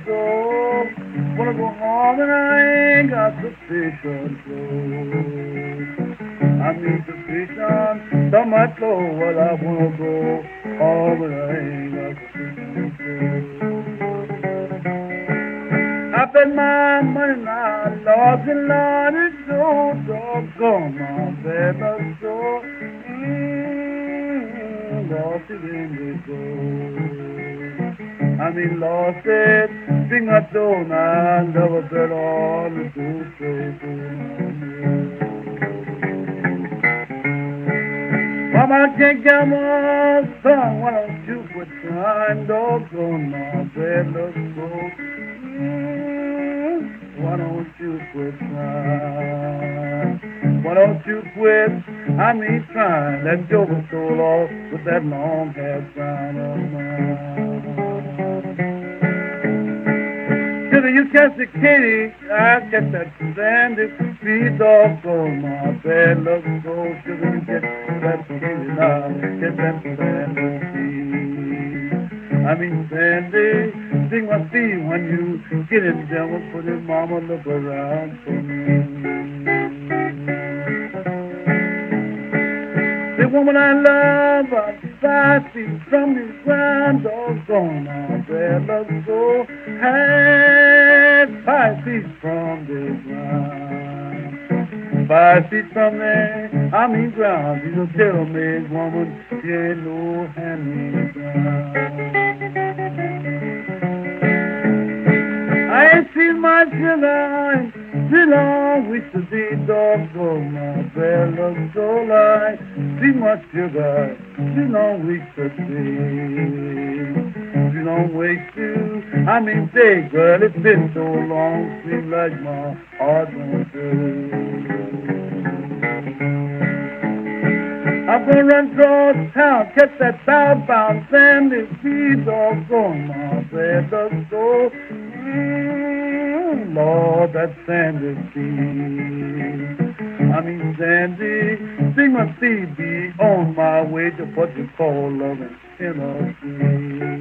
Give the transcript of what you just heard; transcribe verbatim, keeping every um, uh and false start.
soul. Wanna go home and I ain't got sufficient clothes. I need sufficient, so much low, well I wanna go home and I ain't got sufficient clothes. I spent my money now, Lord, and Lord, it's so doggone my bed looks so, mmm, lost it in the gold. I mean, lost it, sing a tone, I never bet on the two so Mama, I can't get my son, why don't you quit trying, doggone my bed looks so, why don't you quit trying? Why don't you quit? I mean trying. That joker stole off with that long hair crown of mine. Sugar, you catch the kitty, I catch that sandy feet off on my bed. Look so sugar, you get that kitty now, get that sandy feet. I mean sandy. Sing my theme when you get in devil, put it, mama, look around for me. The woman I love, I'm five feet from the ground, doggone my bed looks so high, five feet from the ground. Five feet from there, I mean ground, she's a tailor-made woman, she ain't no hand-me-down. I ain't seen my sugar in too long, we should be doggone my bed looks so light. See my sugar, too long we should be. Too long ways to, I mean day, girl, it's been so long, seems like my heart won't do. I'm gonna run across town, catch that southbound sandy feet, doggone my bed looks so. Mm, Lord, that sandy sea. I mean sandy, sing my C B on my way to what you call loving Tennessee.